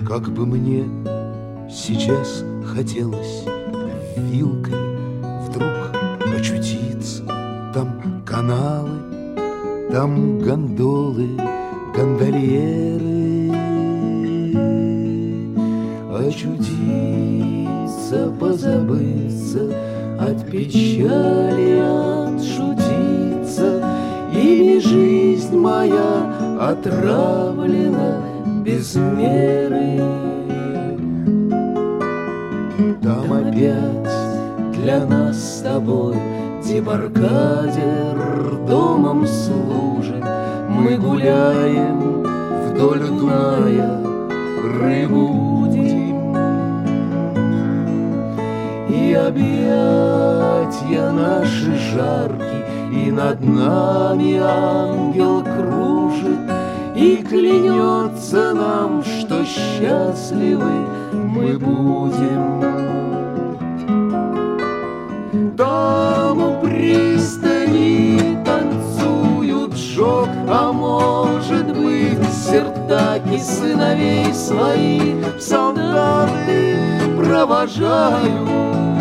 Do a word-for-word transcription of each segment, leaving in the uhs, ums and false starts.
Как бы мне сейчас хотелось вилкой вдруг очутиться. Там каналы, там гондолы, гондольеры. Очутиться, позабыться, от печали отшутиться. Ими жизнь моя отравлена без меры. Там опять для нас с тобой дебаркадер домом служит. Мы гуляем вдоль Дуная, рыбу удим. И объятья наши жаркие, и над нами ангел кружит, и клянется нам, что счастливы мы будем. Там у пристани танцуют жок, а может быть, сертаки сыновей своих солдаты провожают.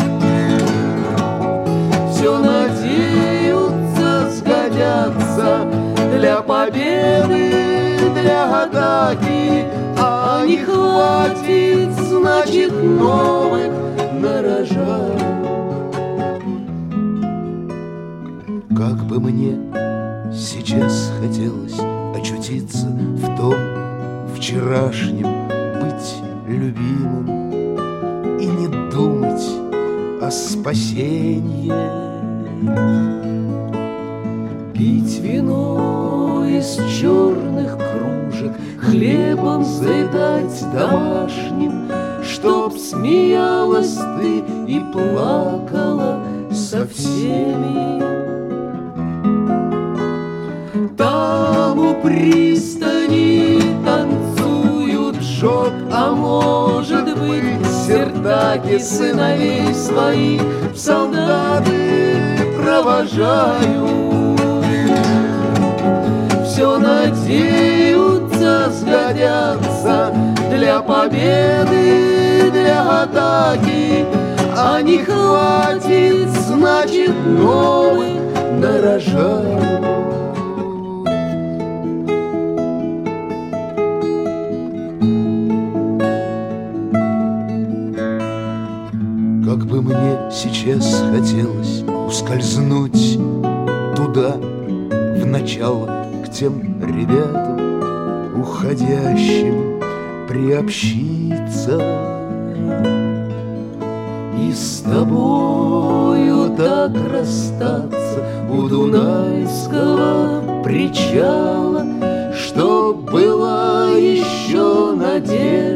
Все надеются, сгодятся для победы, для атаки, а не хватит, значит, новых нарожают. Как бы мне сейчас хотелось очутиться в том вчерашнем, быть любимым и не думать о спасении. Пить вино из черных кружек, хлебом заедать домашним, чтоб смеялась ты и плакала со всеми. Там у пристани танцуют жок, а может быть, сертаки сыновей своих в солдаты провожают. Все надеются, сгодятся для победы, для атаки, а не хватит, значит, новых нарожают. Как бы мне сейчас хотелось ускользнуть туда, в начало, к тем ребятам, уходящим, приобщиться. И с тобою так расстаться у Дунайского причала, что была еще надежда.